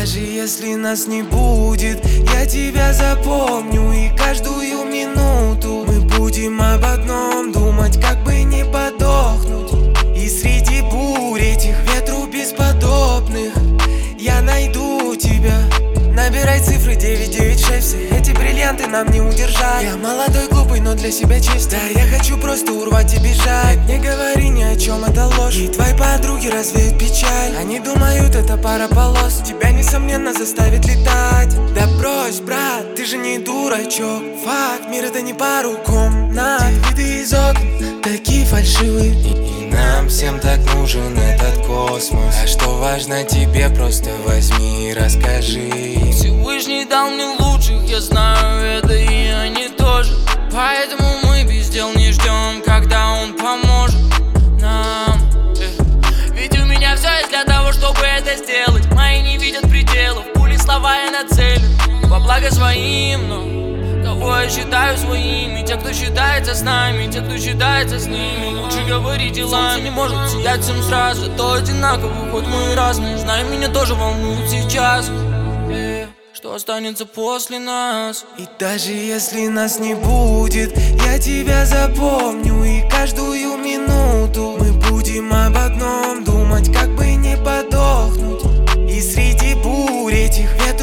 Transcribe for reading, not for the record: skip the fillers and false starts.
даже если нас не будет, я тебя запомню. И каждую минуту мы будем об одном думать, как бы не подохнуть. И среди бурь этих ветру бесподобных я найду тебя. Набирай цифры 996, все эти бриллианты нам не удержать. Я молодой, глупый, но для себя чист. Да я хочу просто урвать и бежать. Не говори ни о чем, это ложь. И твои подруги развеют печаль. Они думают, это пара полос. Тебя, несомненно, заставит летать. Да брось, брат, ты же не дурачок. Факт, мир это не пару комнат. Те виды из окон такие фальшивые. И нам всем так нужен этот космос. А что важно тебе, просто возьми и расскажи. Всевышний дал мне лучших, я знаю это, и они тоже. Поэтому мы без дел не ждем, когда он поможет нам. Ведь у меня все есть для того, чтобы это сделать. Мои не видят пределов, пули слова я нацелен во благо своим, но кого я считаю своими? Те, кто считается с нами, те, кто считается с ними. Лучше говори делами. Солнце не может сиять всем сразу, то одинаково, хоть мы разные. Знаю, меня тоже волнует сейчас, что останется после нас. И даже если нас не будет, я тебя запомню. И каждую минуту мы будем об одном думать, как бы не подохнуть. И среди бурь этих ветров